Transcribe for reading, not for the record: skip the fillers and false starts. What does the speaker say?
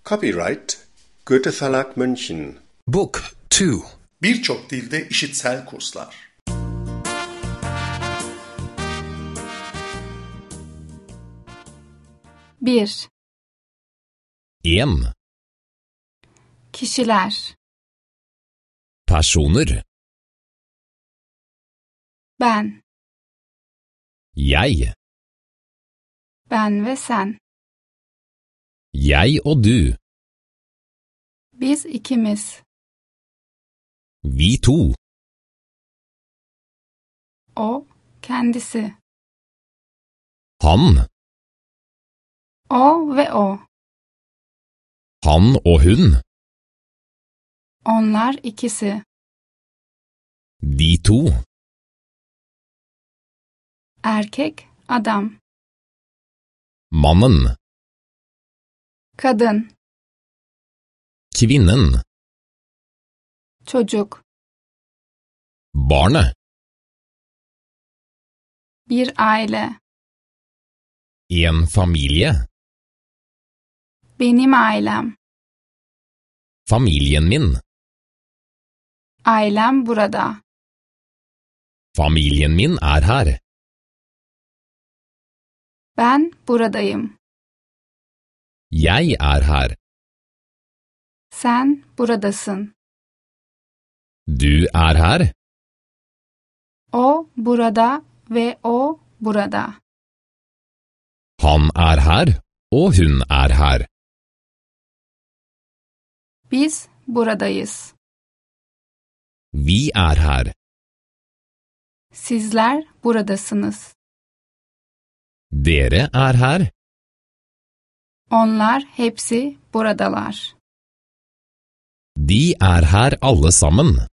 Copyright Goethe Verlag München. Book 2. Birçok dilde işitsel kurslar. Bir. 1. Kişiler. Personer. Ben. Jeg. Ben ve sen. Jeg og du. Biz ikimiz. Vi to. O, kendisi. Han. O ve o. Han og hun. Onlar ikisi. De to. Erkek, adam. Mannen. Kadın, Kvinnen. çocuk. Barnet. Bir aile. En familie. Benim ailem. Familien min. Ailem burada. Familien min er her. Ben buradayım. Jeg er her. Sen buradasın. Du er her. O burada ve o burada. Han er her, og hun er her. Biz buradayız. Vi er her. Sizler buradasınız. Dere er her. Onlar hepsi buradalar. De er her alle sammen.